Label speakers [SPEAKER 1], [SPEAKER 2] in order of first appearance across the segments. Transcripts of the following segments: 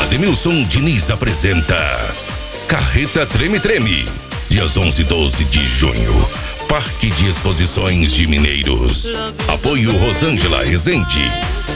[SPEAKER 1] Ademilson Diniz apresenta Carreta Treme Treme, dias 11 e 12 de junho, Parque de Exposições de Mineiros. Apoio Rosângela Rezende.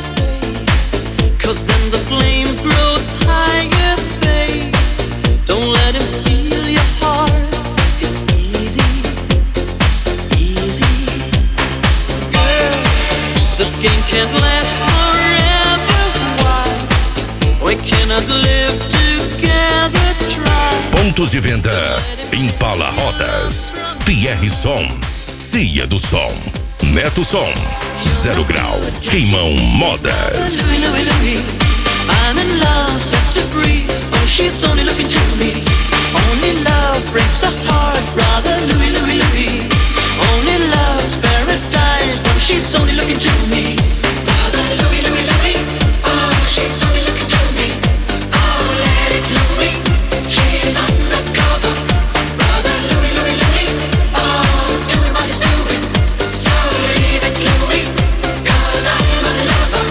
[SPEAKER 1] Pontos de venda: Impala Rodas, Pierre Som, Cia do Som, Neto Som, Zero Grau, Queimão Modas. I'm in love, set to free. Oh, she's only looking to me. Only love breaks a heart, brother Louie, Louie, Louie. Only love's paradise. Oh, she's only looking to me. Brother Louie, Louie, Louie. Oh, she's only looking to me. Oh, let it Louie. She's undercover. Brother Louie, Louie, Louie. Oh, doing what he's doing. So leave it Louie, 'cause I'm a lover.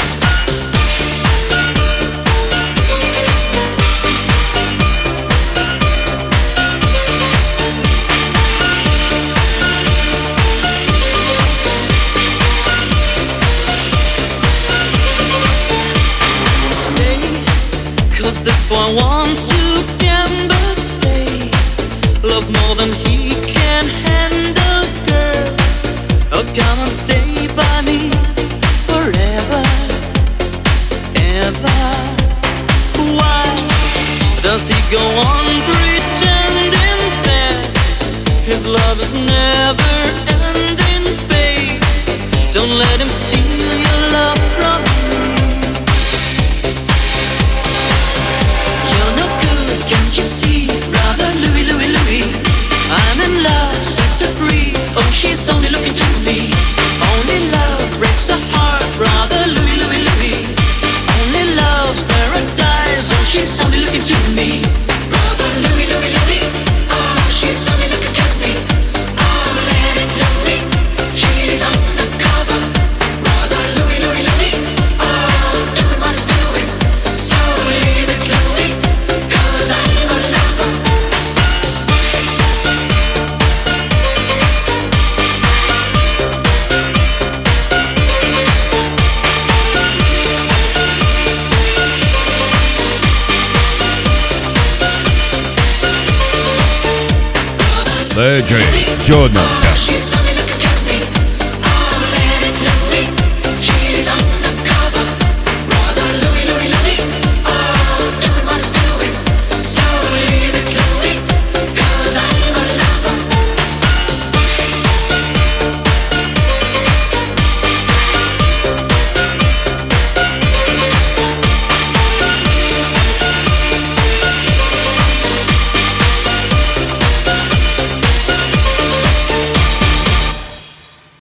[SPEAKER 1] This boy wants to gamble, stay. Loves more than he can handle, girl. Oh, come and stay by me forever, ever. Why does he go on pretending that his love is never ending, babe? Don't let him steal your love from me. Can't you see, brother Louie, Louie, Louie? I'm in love, set her free. Oh, she's only looking to me. Only love breaks a heart, brother Louie, Louie, Louie. Only love's paradise. Oh, she's only looking to me. Brother Louie, Louie, Louie. Oh, she's only looking to me. Oh, let it Louie. She's undercover. Brother Louie, Louie, Louie. Oh, doing what he's doing. So leave it Louie.
[SPEAKER 2] DJ Jonathan.